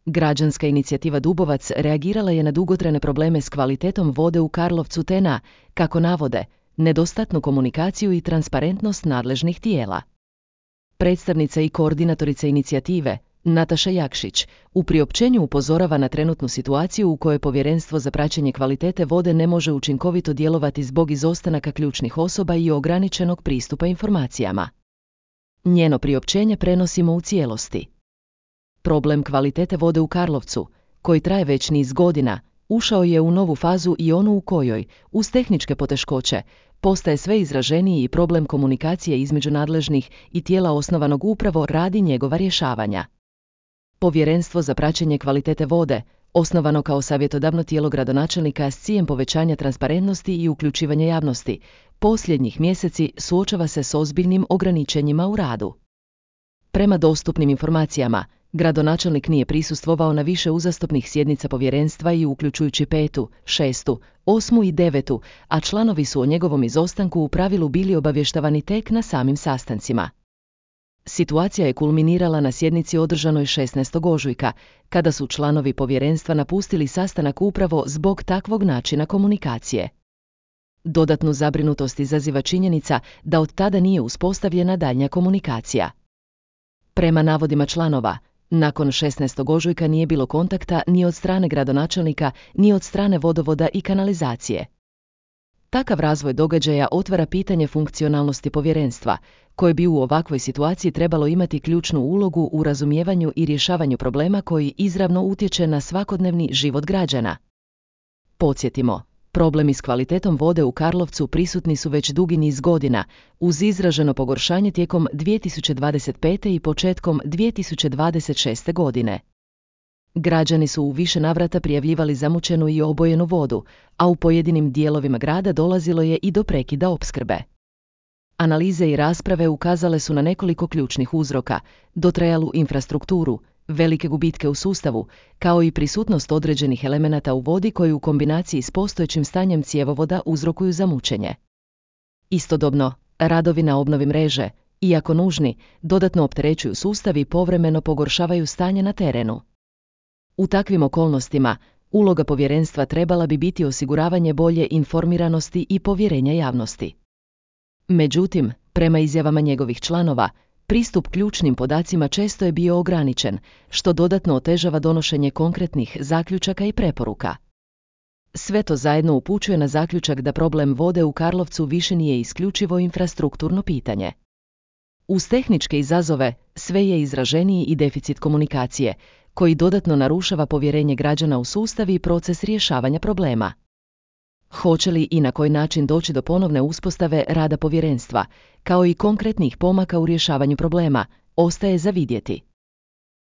Građanska inicijativa Dubovac reagirala je na dugotrajne probleme s kvalitetom vode u Karlovcu te na, kako navode, nedostatnu komunikaciju i transparentnost nadležnih tijela. Predstavnica i koordinatorica inicijative, Nataša Jakšić, u priopćenju upozorava na trenutnu situaciju u kojoj Povjerenstvo za praćenje kvalitete vode ne može učinkovito djelovati zbog izostanaka ključnih osoba i ograničenog pristupa informacijama. Njeno priopćenje prenosimo u cijelosti. Problem kvalitete vode u Karlovcu, koji traje već niz godina, ušao je u novu fazu i onu u kojoj, uz tehničke poteškoće, postaje sve izraženiji i problem komunikacije između nadležnih i tijela osnovanog upravo radi njegova rješavanja. Povjerenstvo za praćenje kvalitete vode, osnovano kao savjetodavno tijelo gradonačelnika s ciljem povećanja transparentnosti i uključivanja javnosti, posljednjih mjeseci suočava se s ozbiljnim ograničenjima u radu. Prema dostupnim informacijama, gradonačelnik nije prisustvovao na više uzastopnih sjednica povjerenstva i uključujući 5., 6., 8. i 9., a članovi su o njegovom izostanku u pravilu bili obavještavani tek na samim sastancima. Situacija je kulminirala na sjednici održanoj 16. ožujka, kada su članovi povjerenstva napustili sastanak upravo zbog takvog načina komunikacije. Dodatnu zabrinutost izaziva činjenica da od tada nije uspostavljena daljnja komunikacija. Prema navodima članova, nakon 16. ožujka nije bilo kontakta ni od strane gradonačelnika, ni od strane vodovoda i kanalizacije. Takav razvoj događaja otvara pitanje funkcionalnosti povjerenstva, koje bi u ovakvoj situaciji trebalo imati ključnu ulogu u razumijevanju i rješavanju problema koji izravno utječe na svakodnevni život građana. Podsjetimo, problemi s kvalitetom vode u Karlovcu prisutni su već dugi niz godina, uz izraženo pogoršanje tijekom 2025. i početkom 2026. godine. Građani su u više navrata prijavljivali zamućenu i obojenu vodu, a u pojedinim dijelovima grada dolazilo je i do prekida opskrbe. Analize i rasprave ukazale su na nekoliko ključnih uzroka, dotrajalu infrastrukturu, velike gubitke u sustavu, kao i prisutnost određenih elemenata u vodi koji u kombinaciji s postojećim stanjem cjevovoda uzrokuju zamućenje. Istodobno, radovi na obnovi mreže, iako nužni, dodatno opterećuju sustav i povremeno pogoršavaju stanje na terenu. U takvim okolnostima, uloga povjerenstva trebala bi biti osiguravanje bolje informiranosti i povjerenja javnosti. Međutim, prema izjavama njegovih članova, pristup ključnim podacima često je bio ograničen, što dodatno otežava donošenje konkretnih zaključaka i preporuka. Sve to zajedno upućuje na zaključak da problem vode u Karlovcu više nije isključivo infrastrukturno pitanje. Uz tehničke izazove, sve je izraženiji i deficit komunikacije, koji dodatno narušava povjerenje građana u sustav i proces rješavanja problema. Hoće li i na koji način doći do ponovne uspostave rada povjerenstva, kao i konkretnih pomaka u rješavanju problema, ostaje za vidjeti.